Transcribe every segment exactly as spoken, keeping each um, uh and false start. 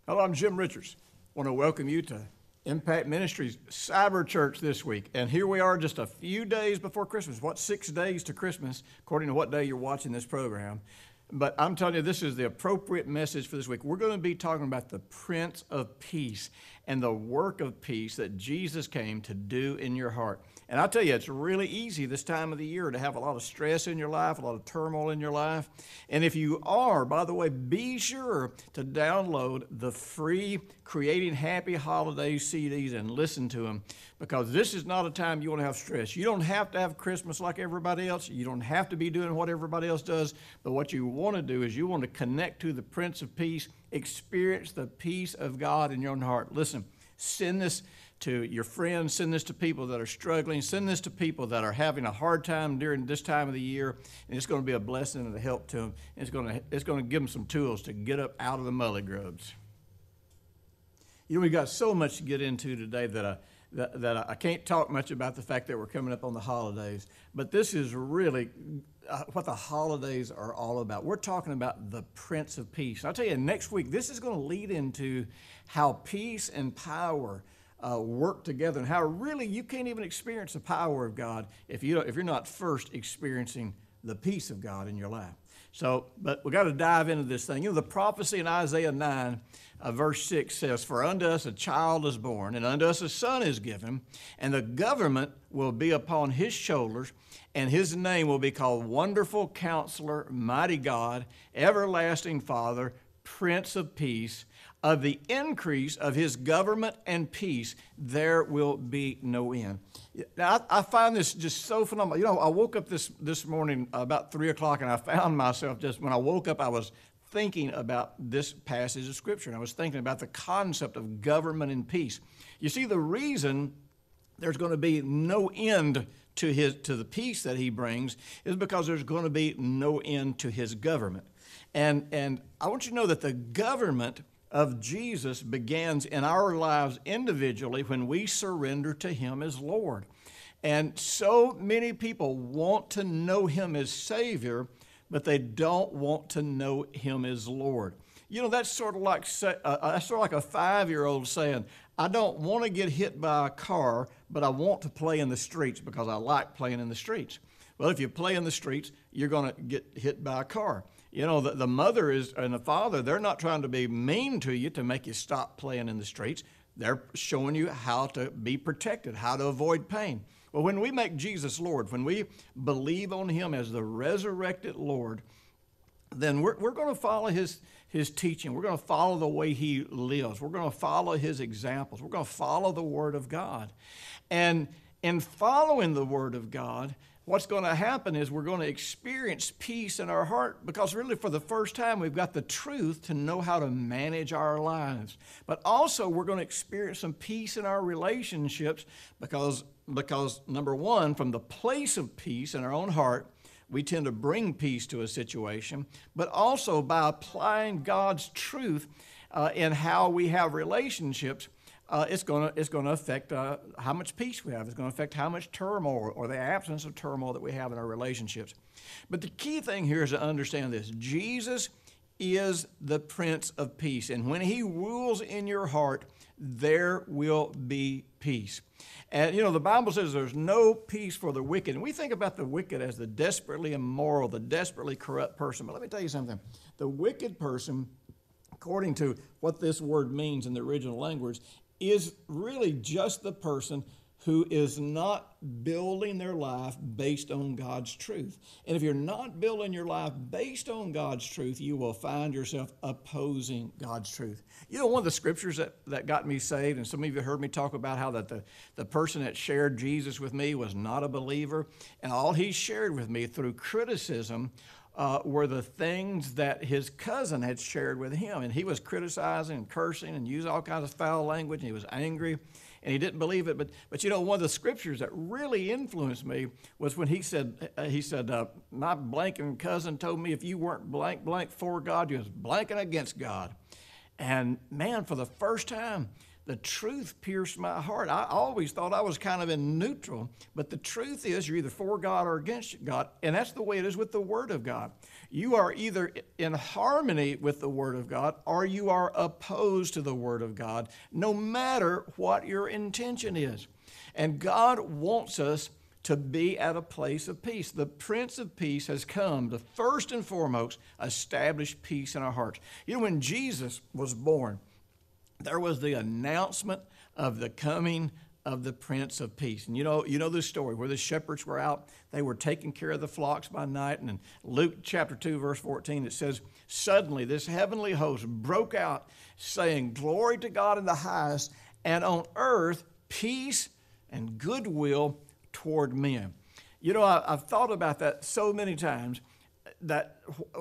Hello, I'm Jim Richards. I want to welcome you to Impact Ministries Cyber Church this week. And here we are just a few days before Christmas. What, six days to Christmas, according to what day you're watching this program. But I'm telling you, this is the appropriate message for this week. We're going to be talking about the Prince of Peace and the work of peace that Jesus came to do in your heart. And I'll tell you, it's really easy this time of the year to have a lot of stress in your life, a lot of turmoil in your life. And if you are, by the way, be sure to download the free Creating Happy Holidays C Ds and listen to them, because this is not a time you want to have stress. You don't have to have Christmas like everybody else. You don't have to be doing what everybody else does. But what you want to do is you want to connect to the Prince of Peace, experience the peace of God in your own heart. Listen, send this to your friends, send this to people that are struggling, send this to people that are having a hard time during this time of the year, and it's going to be a blessing and a help to them. And it's going to, it's going to give them some tools to get up out of the mully grubs. You know, we've got so much to get into today that I, that, that I can't talk much about the fact that we're coming up on the holidays, but this is really uh, what the holidays are all about. We're talking about the Prince of Peace. I'll tell you, next week, this is going to lead into how peace and power Uh, work together, and how really you can't even experience the power of God if you don't, if you're not first experiencing the peace of God in your life. So, but we got to dive into this thing. You know, the prophecy in Isaiah nine, uh, verse six says, "For unto us a child is born, and unto us a son is given, and the government will be upon his shoulders, and his name will be called Wonderful Counselor, Mighty God, Everlasting Father, Prince of Peace. Of the increase of his government and peace, there will be no end." Now, I, I find this just so phenomenal. You know, I woke up this, this morning about three o'clock, and I found myself just, when I woke up, I was thinking about this passage of Scripture, and I was thinking about the concept of government and peace. You see, the reason there's going to be no end to his to the peace that he brings is because there's going to be no end to his government. And, and I want you to know that the government of Jesus begins in our lives individually when we surrender to him as Lord. And so many people want to know him as Savior, but they don't want to know him as Lord. You know, that's sort of like uh, that's sort of like a five-year-old saying, "I don't want to get hit by a car, but I want to play in the streets because I like playing in the streets." Well, if you play in the streets, you're going to get hit by a car. You know, the, the mother is and the father, they're not trying to be mean to you to make you stop playing in the streets. They're showing you how to be protected, how to avoid pain. Well, when we make Jesus Lord, when we believe on him as the resurrected Lord, then we're, we're going to follow his, his teaching. We're going to follow the way he lives. We're going to follow his examples. We're going to follow the Word of God. And in following the Word of God, what's going to happen is we're going to experience peace in our heart, because really for the first time we've got the truth to know how to manage our lives. But also we're going to experience some peace in our relationships because, because number one, from the place of peace in our own heart, we tend to bring peace to a situation, but also by applying God's truth uh, in how we have relationships, Uh, it's going to it's going to affect uh, how much peace we have. It's going to affect how much turmoil or the absence of turmoil that we have in our relationships. But the key thing here is to understand this. Jesus is the Prince of Peace. And when he rules in your heart, there will be peace. And, you know, the Bible says there's no peace for the wicked. And we think about the wicked as the desperately immoral, the desperately corrupt person. But let me tell you something. The wicked person, according to what this word means in the original language, is really just the person who is not building their life based on God's truth. And if you're not building your life based on God's truth, you will find yourself opposing God's truth. You know, one of the scriptures that, that got me saved, and some of you heard me talk about how that the, the person that shared Jesus with me was not a believer, and all he shared with me through criticism Uh, were the things that his cousin had shared with him. And he was criticizing and cursing and using all kinds of foul language, and he was angry, and he didn't believe it. But, but you know, one of the scriptures that really influenced me was when he said, uh, he said, uh, my blanking cousin told me if you weren't blank, blank for God, you was blanking against God. And man, for the first time, the truth pierced my heart. I always thought I was kind of in neutral, but the truth is you're either for God or against God, and that's the way it is with the Word of God. You are either in harmony with the Word of God or you are opposed to the Word of God, no matter what your intention is. And God wants us to be at a place of peace. The Prince of Peace has come to first and foremost establish peace in our hearts. You know, when Jesus was born, there was the announcement of the coming of the Prince of Peace. And you know, you know this story where the shepherds were out, they were taking care of the flocks by night. And in Luke chapter two, verse fourteen, it says, suddenly this heavenly host broke out saying, glory to God in the highest, and on earth peace and goodwill toward men. You know, I, I've thought about that so many times, that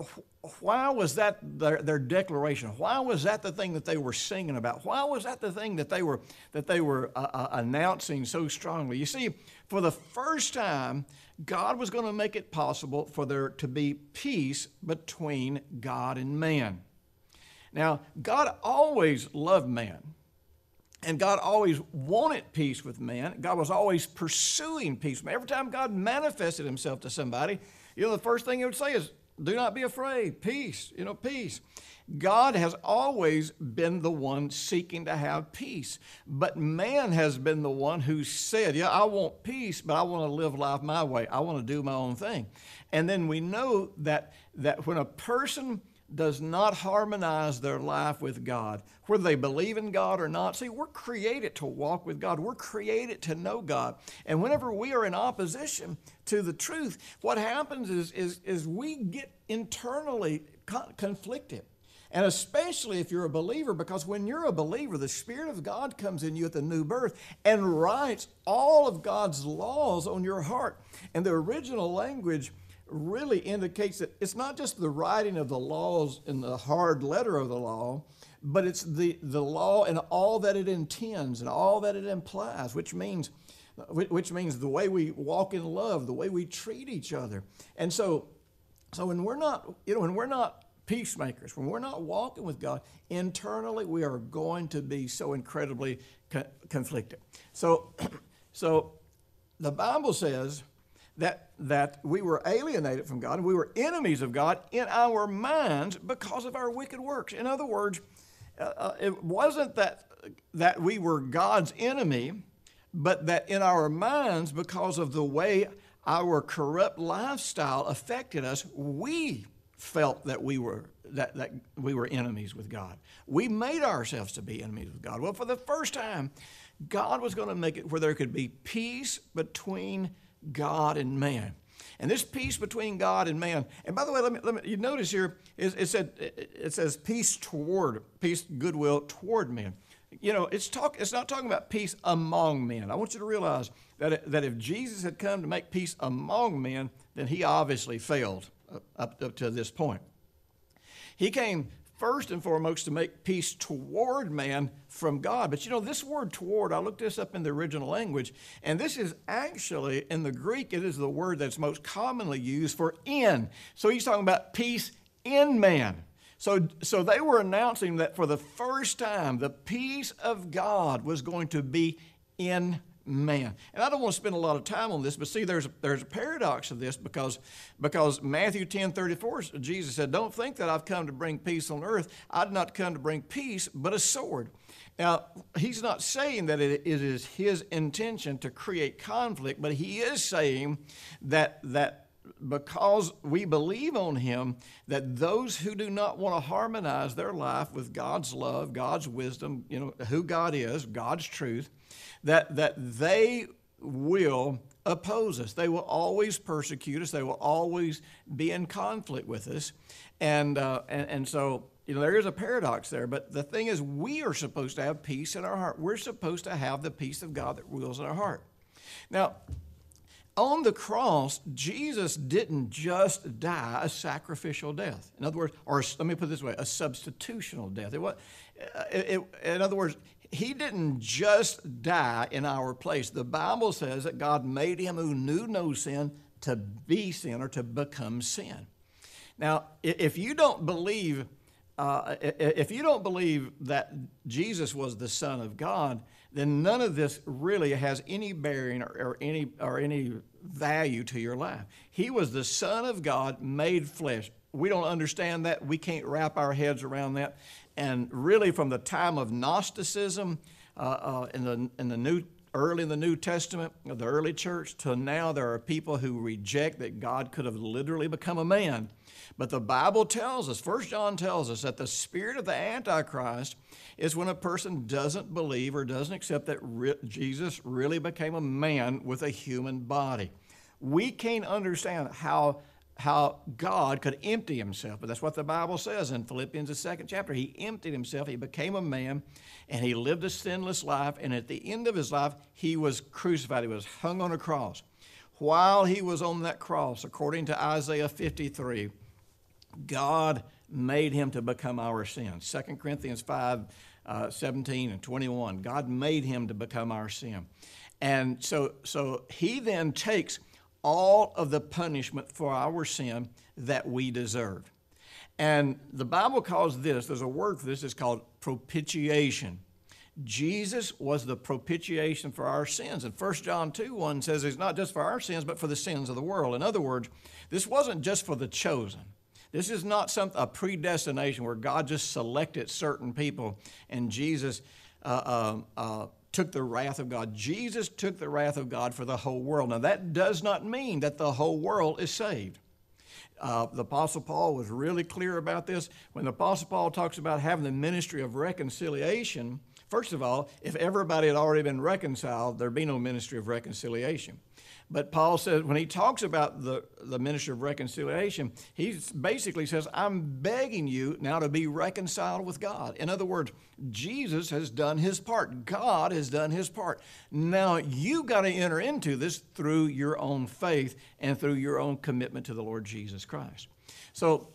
why was that their, their declaration? Why was that the thing that they were singing about? Why was that the thing that they were that they were uh, uh, announcing so strongly? You see, for the first time, God was going to make it possible for there to be peace between God and man. Now, God always loved man. And God always wanted peace with man. God was always pursuing peace. Every time God manifested himself to somebody, you know, the first thing he would say is, do not be afraid, peace, you know, peace. God has always been the one seeking to have peace. But man has been the one who said, yeah, I want peace, but I want to live life my way. I want to do my own thing. And then we know that, that when a person does not harmonize their life with God, whether they believe in God or not. See, we're created to walk with God. We're created to know God. And whenever we are in opposition to the truth, what happens is, is, is we get internally co- conflicted. And especially if you're a believer, because when you're a believer, the Spirit of God comes in you at the new birth and writes all of God's laws on your heart. And the original language really indicates that it's not just the writing of the laws in the hard letter of the law, but it's the, the law and all that it intends and all that it implies, which means, which means the way we walk in love, the way we treat each other. And so, so when we're not, you know, when we're not peacemakers, when we're not walking with God, internally we are going to be so incredibly co- conflicted. So, so the Bible says that, that we were alienated from God and we were enemies of God in our minds because of our wicked works. In other words, uh, it wasn't that, that we were God's enemy, but that in our minds, because of the way our corrupt lifestyle affected us, we felt that we were that, that we were enemies with God. We made ourselves to be enemies with God. Well, for the first time, God was going to make it where there could be peace between God and man. And this peace between God and man, and by the way, let me, let me you notice here, it, it said it says peace toward, peace, goodwill toward men. You know, it's talk. It's not talking about peace among men. I want you to realize that it, that if Jesus had come to make peace among men, then he obviously failed up, up to this point. He came first and foremost to make peace toward man from God. But you know, this word toward, I looked this up in the original language, and this is actually, in the Greek, it is the word that's most commonly used for in. So he's talking about peace in man. So, so they were announcing that for the first time, the peace of God was going to be in man. And I don't want to spend a lot of time on this, but see, there's a, there's a paradox of this because, because Matthew ten thirty-four, Jesus said, don't think that I've come to bring peace on earth. I did not come to bring peace, but a sword. Now, he's not saying that it, it is his intention to create conflict, but he is saying that, that because we believe on him, that those who do not want to harmonize their life with God's love, God's wisdom, you know, who God is, God's truth, that, that they will oppose us. They will always persecute us. They will always be in conflict with us. And, uh, and, and so, you know, there is a paradox there. But the thing is, we are supposed to have peace in our heart. We're supposed to have the peace of God that rules in our heart. Now, on the cross, Jesus didn't just die a sacrificial death. In other words, or let me put it this way, a substitutional death. It was, it, it, in other words, he didn't just die in our place. The Bible says that God made him who knew no sin to be sin or to become sin. Now, if you don't believe uh, if you don't believe that Jesus was the Son of God, then none of this really has any bearing or, or any or any value to your life. He was the Son of God made flesh. We don't understand that. We can't wrap our heads around that. And really, from the time of Gnosticism uh, uh, in the in the New early in the New Testament, of the early church, to now, there are people who reject that God could have literally become a man. But the Bible tells us, First John tells us, that the spirit of the Antichrist is when a person doesn't believe or doesn't accept that re- Jesus really became a man with a human body. We can't understand how, how God could empty himself, but that's what the Bible says in Philippians, the second chapter. He emptied himself, he became a man, and he lived a sinless life, and at the end of his life, he was crucified. He was hung on a cross. While he was on that cross, according to Isaiah fifty-three, God made him to become our sin. Second Corinthians five, uh, seventeen and twenty-one, God made him to become our sin. And so, so he then takes all of the punishment for our sin that we deserved. And the Bible calls this, there's a word for this, it's called propitiation. Jesus was the propitiation for our sins. And First John two one says it's not just for our sins, but for the sins of the world. In other words, this wasn't just for the chosen. This is not some, a predestination where God just selected certain people and Jesus uh, uh, uh, took the wrath of God. Jesus took the wrath of God for the whole world. Now, that does not mean that the whole world is saved. Uh, the Apostle Paul was really clear about this. When the Apostle Paul talks about having the ministry of reconciliation, first of all, if everybody had already been reconciled, there'd be no ministry of reconciliation. But Paul says, when he talks about the, the ministry of reconciliation, he basically says, I'm begging you now to be reconciled with God. In other words, Jesus has done his part. God has done his part. Now you got to enter into this through your own faith and through your own commitment to the Lord Jesus Christ. So,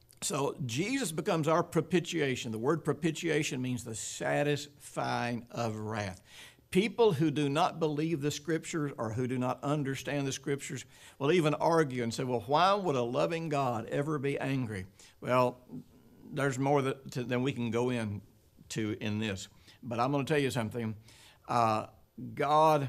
so Jesus becomes our propitiation. The word propitiation means the satisfying of wrath. People who do not believe the Scriptures or who do not understand the Scriptures will even argue and say, well, why would a loving God ever be angry? Well, there's more that, to, than we can go into in this. But I'm going to tell you something. Uh, God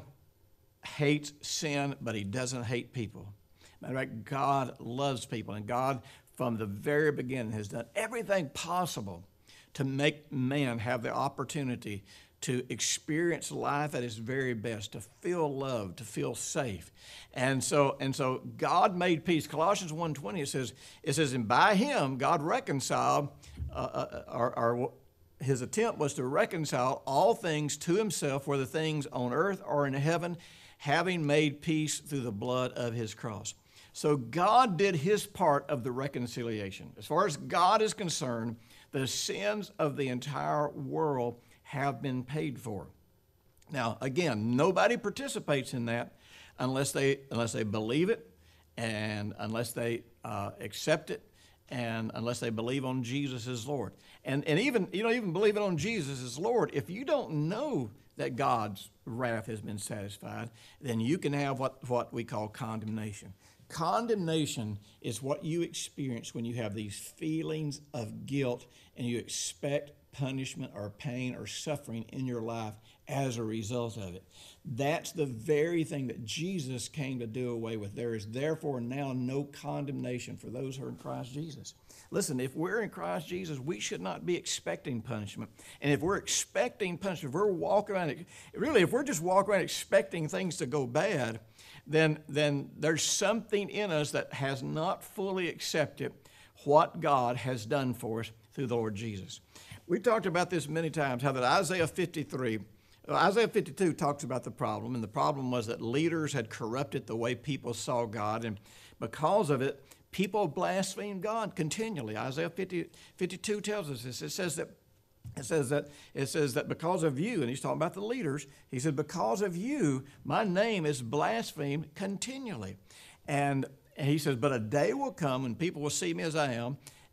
hates sin, but he doesn't hate people. Matter of fact, God loves people, and God, from the very beginning, has done everything possible to make man have the opportunity to experience life at its very best, to feel loved, to feel safe. And so, and so God made peace. Colossians one twenty, it says, it says, and by him, God reconciled, uh, uh, our, our, his attempt was to reconcile all things to himself, whether things on earth or in heaven, having made peace through the blood of his cross. So God did his part of the reconciliation. As far as God is concerned, the sins of the entire world have been paid for. Now, again, nobody participates in that unless they unless they believe it, and unless they uh, accept it, and unless they believe on Jesus as Lord. And and even you know even believing on Jesus as Lord, if you don't know that God's wrath has been satisfied, then you can have what what we call condemnation. Condemnation is what you experience when you have these feelings of guilt and you expect punishment or pain or suffering in your life as a result of it. That's the very thing that Jesus came to do away with. There is therefore now no condemnation for those who are in Christ Jesus. Listen, if we're in Christ Jesus, we should not be expecting punishment. And if we're expecting punishment, if we're walking around, really, if we're just walking around expecting things to go bad, then, then there's something in us that has not fully accepted what God has done for us through the Lord Jesus. We talked about this many times, how that Isaiah fifty-three, Isaiah fifty-two talks about the problem, and the problem was that leaders had corrupted the way people saw God, and because of it, people blasphemed God continually. Isaiah fifty, fifty-two tells us this. It says that It says that it says that because of you, and he's talking about the leaders, he said, because of you, my name is blasphemed continually. And he says, but a day will come when people will see me as I am,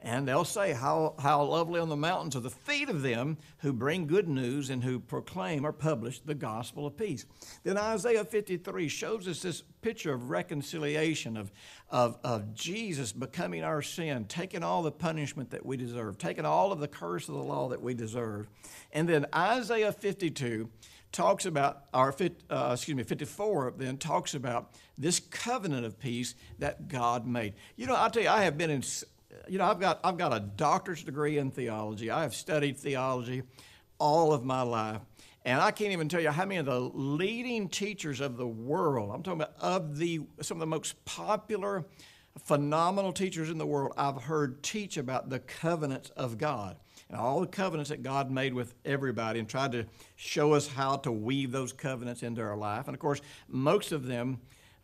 And they'll say, how, how lovely on the mountains are the feet of them who bring good news and who proclaim or publish the gospel of peace. Then Isaiah fifty-three shows us this picture of reconciliation, of, of, of Jesus becoming our sin, taking all the punishment that we deserve, taking all of the curse of the law that we deserve. And then Isaiah fifty-two talks about, our, uh, excuse me, fifty-four then talks about this covenant of peace that God made. You know, I'll tell you, I have been in... You know, I've got, I've got a doctor's degree in theology. I have studied theology all of my life. And I can't even tell you how many of the leading teachers of the world, I'm talking about of the, some of the most popular, phenomenal teachers in the world, I've heard teach about the covenants of God and all the covenants that God made with everybody and tried to show us how to weave those covenants into our life. And of course, most of them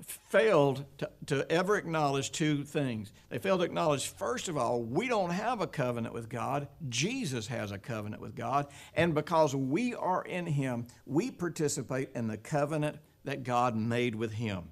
failed to, to ever acknowledge two things. They failed to acknowledge, first of all, we don't have a covenant with God. Jesus has a covenant with God. And because we are in Him, we participate in the covenant that God made with Him.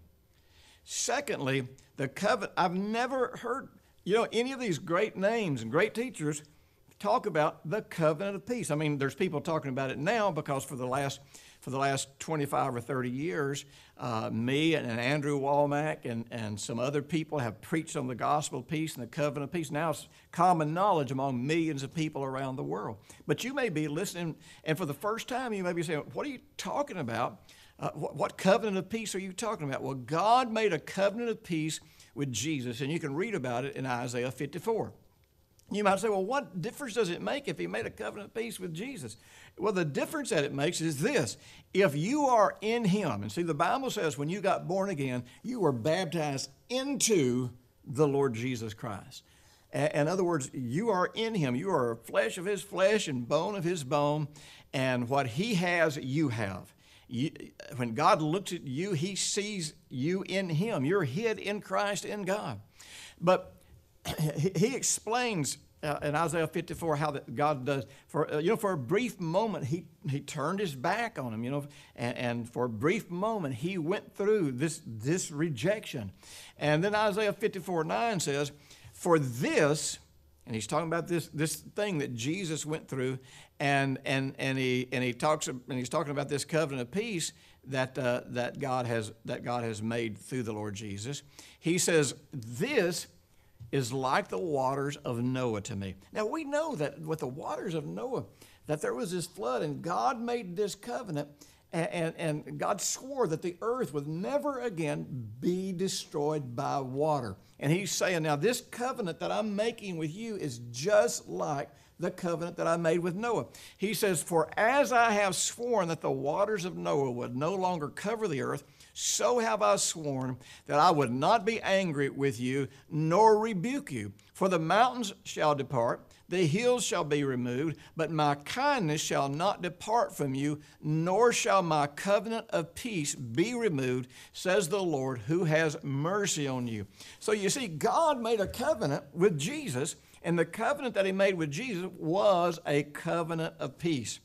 Secondly, the covenant, I've never heard, you know, any of these great names and great teachers talk about the covenant of peace. I mean, there's people talking about it now because for the last For the last twenty-five or thirty years, uh, me and, and Andrew Womack and, and some other people have preached on the gospel of peace and the covenant of peace. Now it's common knowledge among millions of people around the world. But you may be listening, and for the first time, you may be saying, what are you talking about? Uh, what, what covenant of peace are you talking about? Well, God made a covenant of peace with Jesus, and you can read about it in Isaiah fifty-four. You might say, well, what difference does it make if He made a covenant of peace with Jesus? Well, the difference that it makes is this. If you are in Him, and see, the Bible says when you got born again, you were baptized into the Lord Jesus Christ. In other words, you are in Him. You are flesh of His flesh and bone of His bone, and what He has, you have. You, when God looks at you, He sees you in Him. You're hid in Christ in God. But he, he explains uh, in Isaiah fifty-four how that God does. For uh, you know, for a brief moment, he he turned His back on him. You know, and, and for a brief moment, He went through this this rejection. And then Isaiah fifty-four nine says, "For this," and He's talking about this this thing that Jesus went through, and and and he and he talks and He's talking about this covenant of peace that uh, that God has that God has made through the Lord Jesus. He says, "This is like the waters of Noah to me." Now we know that with the waters of Noah, that there was this flood, and God made this covenant, and, and, and God swore that the earth would never again be destroyed by water. And He's saying, now this covenant that I'm making with you is just like the covenant that I made with Noah. He says, "For as I have sworn that the waters of Noah would no longer cover the earth, so have I sworn that I would not be angry with you, nor rebuke you. For the mountains shall depart, the hills shall be removed, but my kindness shall not depart from you, nor shall my covenant of peace be removed, says the Lord, who has mercy on you." So you see, God made a covenant with Jesus, and the covenant that He made with Jesus was a covenant of peace.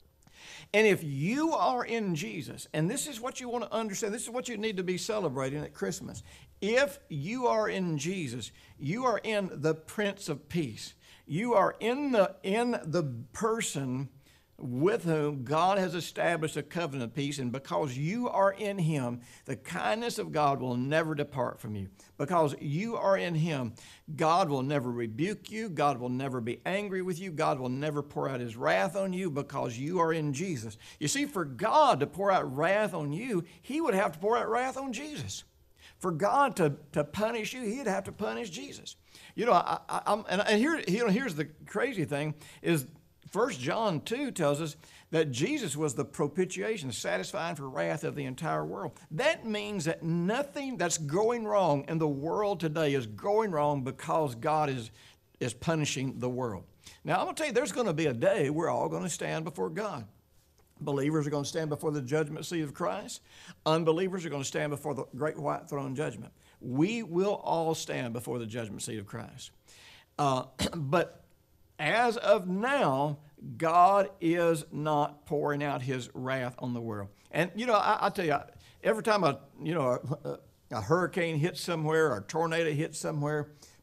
And if you are in Jesus, and this is what you want to understand, this is what you need to be celebrating at Christmas. If you are in Jesus, you are in the Prince of Peace. You are in the, in the person with whom God has established a covenant of peace, and because you are in Him, the kindness of God will never depart from you. Because you are in Him, God will never rebuke you, God will never be angry with you, God will never pour out His wrath on you because you are in Jesus. You see, for God to pour out wrath on you, He would have to pour out wrath on Jesus. For God to, to punish you, He'd have to punish Jesus. You know, I, I, I'm, and here, you know, here's the crazy thing is, First John two tells us that Jesus was the propitiation, satisfying for wrath of the entire world. That means that nothing that's going wrong in the world today is going wrong because God is, is punishing the world. Now, I'm going to tell you, there's going to be a day we're all going to stand before God. Believers are going to stand before the judgment seat of Christ. Unbelievers are going to stand before the great white throne judgment. We will all stand before the judgment seat of Christ. Uh, but as of now, God is not pouring out His wrath on the world. And, you know, I, I tell you, every time a, you know, a, a hurricane hits somewhere or a tornado hits somewhere,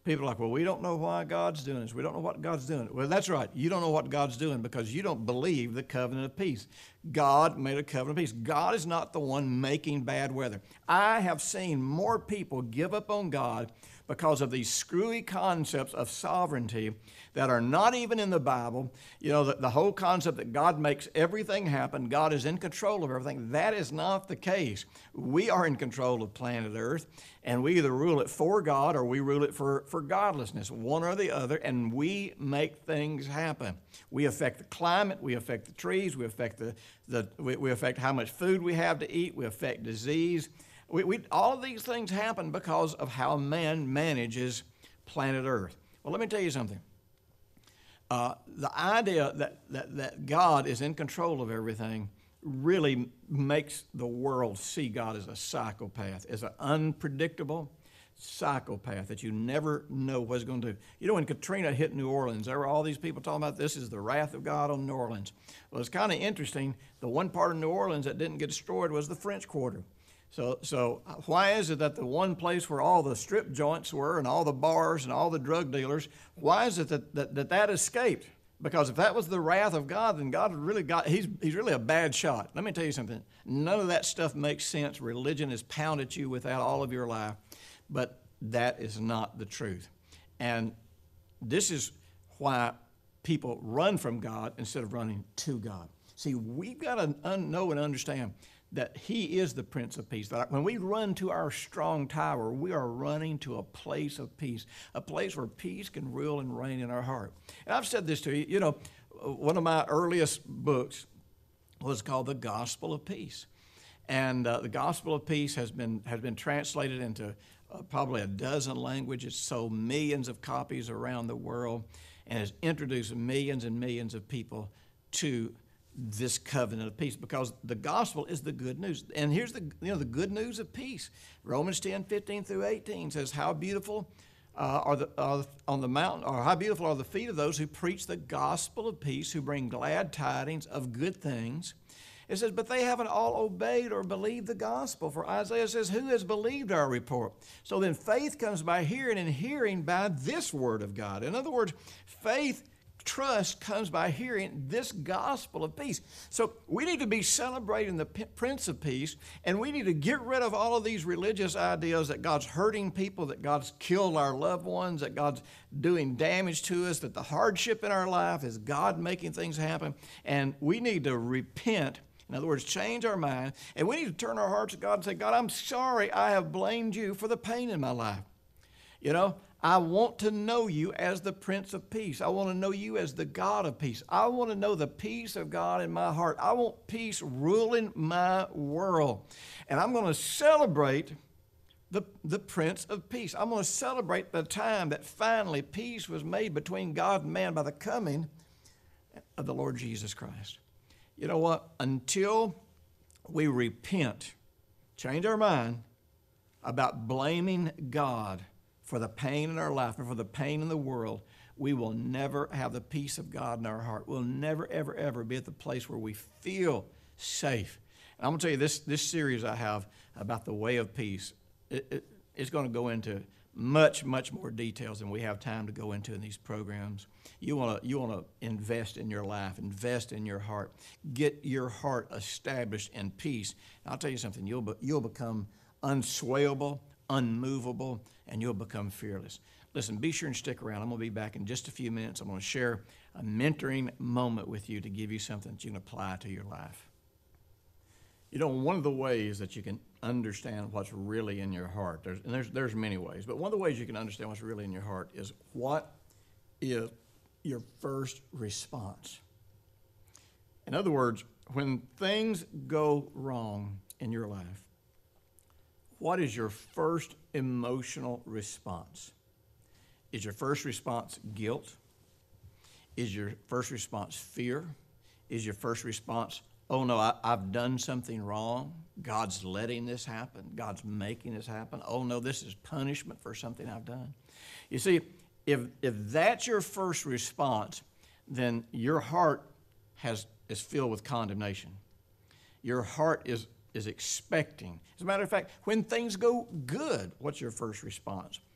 People are like, well, we don't know why God's doing this. We don't know what God's doing. Well, that's right. You don't know what God's doing because you don't believe the covenant of peace. God made a covenant of peace. God is not the one making bad weather. I have seen more people give up on God because of these screwy concepts of sovereignty that are not even in the Bible. You know, the, the whole concept that God makes everything happen, God is in control of everything. That is not the case. We are in control of planet Earth, and we either rule it for God or we rule it for, for godlessness, one or the other, and we make things happen. We affect the climate, we affect the trees, we affect the, the we, we affect how much food we have to eat, we affect disease. We, we, all of these things happen because of how man manages planet Earth. Well, let me tell you something. Uh, the idea that, that, that God is in control of everything really makes the world see God as a psychopath, as an unpredictable psychopath that you never know what he's going to do. You know, when Katrina hit New Orleans, there were all these people talking about this is the wrath of God on New Orleans. Well, it's kind of interesting. The one part of New Orleans that didn't get destroyed was the French Quarter. So, so why is it that the one place where all the strip joints were and all the bars and all the drug dealers, why is it that that, that, that escaped? Because if that was the wrath of God, then God really got, he's, he's really a bad shot. Let me tell you something. None of that stuff makes sense. Religion has pounded you with that all of your life. But that is not the truth. And this is why people run from God instead of running to God. See, we've got to un- know and understand that he is the Prince of Peace. That when we run to our strong tower, we are running to a place of peace, a place where peace can rule and reign in our heart. And I've said this to you, you know, one of my earliest books was called The Gospel of Peace. And uh, the Gospel of Peace has been, has been translated into uh, probably a dozen languages, sold millions of copies around the world, and has introduced millions and millions of people to this covenant of peace, because the gospel is the good news. And here's the, you know, the good news of peace. Romans ten, fifteen through eighteen says, how beautiful uh, are the, uh, on the mountain, or how beautiful are the feet of those who preach the gospel of peace, who bring glad tidings of good things. It says, but they haven't all obeyed or believed the gospel. For Isaiah says, who has believed our report? So then faith comes by hearing, and hearing by this word of God. In other words, faith, trust comes by hearing this gospel of peace. So we need to be celebrating the P- Prince of Peace, and we need to get rid of all of these religious ideas that God's hurting people, that God's killed our loved ones, that God's doing damage to us, that the hardship in our life is God making things happen. And we need to repent. In other words, change our mind, and we need to turn our hearts to God and say, God, I'm sorry I have blamed you for the pain in my life. You know, I want to know you as the Prince of Peace. I want to know you as the God of peace. I want to know the peace of God in my heart. I want peace ruling my world. And I'm going to celebrate the, the Prince of Peace. I'm going to celebrate the time that finally peace was made between God and man by the coming of the Lord Jesus Christ. You know what? Until we repent, change our mind about blaming God for the pain in our life and for the pain in the world, we will never have the peace of God in our heart. We'll never, ever, ever be at the place where we feel safe. And I'm going to tell you, this, this series I have about the way of peace, it, it, it's going to go into much, much more details than we have time to go into in these programs. You want to you want to invest in your life, invest in your heart, get your heart established in peace. And I'll tell you something, you'll, be, you'll become unswayable, unmovable, and you'll become fearless. Listen, be sure and stick around. I'm going to be back in just a few minutes. I'm going to share a mentoring moment with you to give you something that you can apply to your life. You know, one of the ways that you can understand what's really in your heart, there's, and there's, there's many ways, but one of the ways you can understand what's really in your heart is what is your first response. In other words, when things go wrong in your life, what is your first emotional response? Is your first response guilt? Is your first response fear? Is your first response, oh no, I, I've done something wrong. God's letting this happen. God's making this happen. Oh no, this is punishment for something I've done. You see, if if that's your first response, then your heart has is filled with condemnation. Your heart is is expecting. As a matter of fact, when things go good, what's your first response?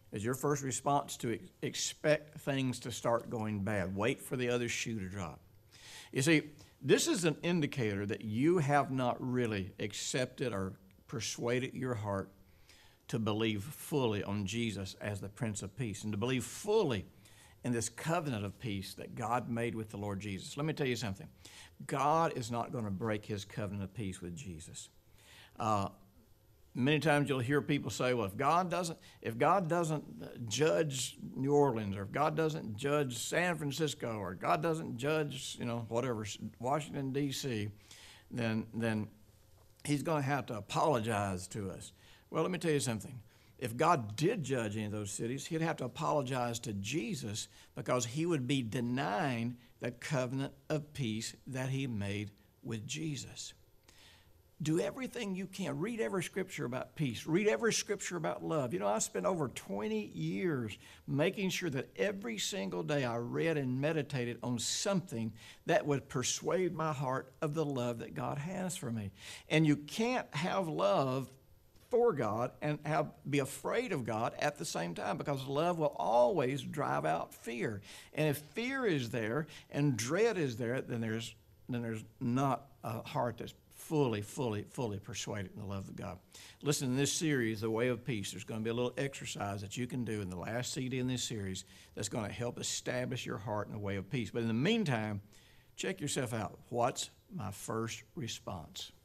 is your first response to ex- expect things to start going bad. Wait for the other shoe to drop. You see, this is an indicator that you have not really accepted or persuaded your heart to believe fully on Jesus as the Prince of Peace and to believe fully in this covenant of peace that God made with the Lord Jesus. Let me tell you something. God is not going to break his covenant of peace with Jesus. Uh, Many times you'll hear people say, well, if God doesn't, if God doesn't judge New Orleans, or if God doesn't judge San Francisco, or God doesn't judge, you know, whatever, Washington, D C, then, then he's going to have to apologize to us. Well, let me tell you something. If God did judge any of those cities, he'd have to apologize to Jesus because he would be denying the covenant of peace that he made with Jesus. Do everything you can. Read every scripture about peace. Read every scripture about love. You know, I spent over twenty years making sure that every single day I read and meditated on something that would persuade my heart of the love that God has for me. And you can't have love for God and have, be afraid of God at the same time, because love will always drive out fear. And if fear is there and dread is there, then there's, then there's not a heart that's fully, fully, fully persuaded in the love of God. Listen, in this series, The Way of Peace, there's going to be a little exercise that you can do in the last C D in this series that's going to help establish your heart in the way of peace. But in the meantime, check yourself out. What's my first response?